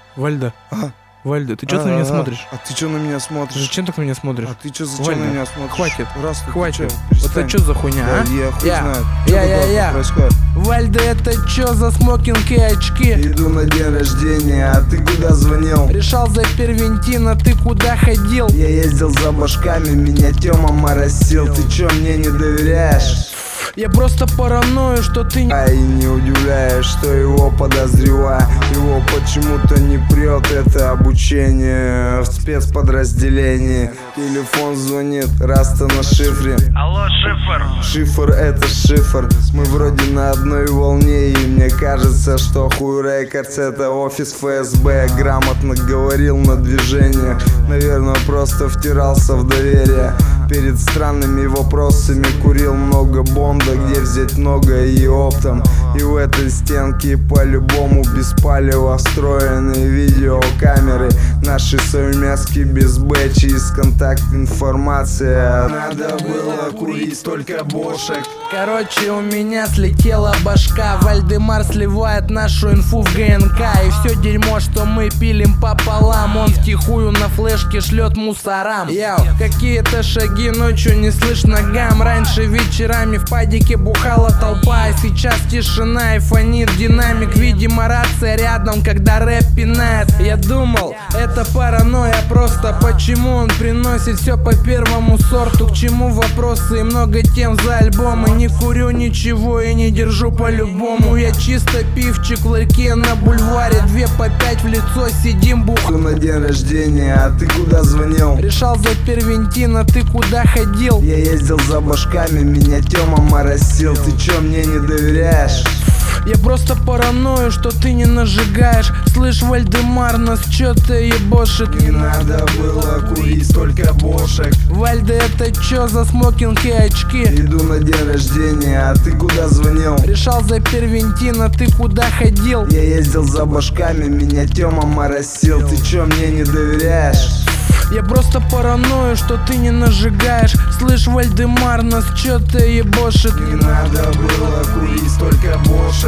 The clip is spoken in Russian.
Вальда, А? Вальда, ты что на меня смотришь? А ты что на меня смотришь? Зачем так на меня смотришь? А ты что зачем Вальда, на меня смотришь? хватит, Раз ты хватит. чё, Вот перестань. это что за хуйня, Да, а? я хуй знает. Чё Я. такое происходит? Вальда, это чё за смокинг и очки? Иду на день рождения, а ты куда звонил? Решал за первентина, ты куда ходил? Я ездил за башками, меня Тёма моросил. Ты чё, мне не доверяешь? Я просто параною, что ты не... И не удивляюсь, что его подозреваю. Его почему-то не прет это обучение в спецподразделении. Телефон звонит, раз-то на шифре. Алло, шифр. Шифр это шифр. Мы вроде на одной волне. И мне кажется, что хуй рекордс это офис ФСБ. Грамотно говорил на движениях. Наверное, просто втирался в доверие. Перед странными вопросами курил много бонда. Где взять много и оптом. И в этой стенке по-любому без палева встроенные видеокамеры. Наши совместки без бэчи, из контакт информация. Надо было курить столько бошек. Короче, у меня слетела башка. Вальдемар сливает нашу инфу в ГНК. И все дерьмо, что мы пилим пополам, он втихую на флешке шлет мусорам. Яу, какие-то шаги, ночью не слышно гам. Раньше вечерами в падике бухала толпа, а сейчас тишина и фонит динамик. Видимо, рация рядом, когда рэп пинает. Я думал, это паранойя просто. Почему он приносит все по первому сорту? К чему вопросы и много тем за альбомы? Не курю ничего и не держу по-любому. Я чисто пивчик в ларьке на бульваре. 2 по 5 в лицо сидим бух. На день рождения, а ты куда звонил? Решал за первентина, ты куда ходил? Я ездил за башками, меня Тёма моросил. Ты чё, мне не доверяешь? Я просто параною, что ты не нажигаешь. Слышь, Вальдемар, нас чё-то ебошит. Не надо было курить столько бошек. Вальда, это чё за смокинг и очки? Иду на день рождения, а ты куда звонил? Решал за первентина, ты куда ходил? Я ездил за башками, меня Тёма моросил. Ты чё, мне не доверяешь? Я просто параною, что ты не нажигаешь. Слышь, Вальдемар, нас чё-то ебошит. Не надо было курить столько бошек.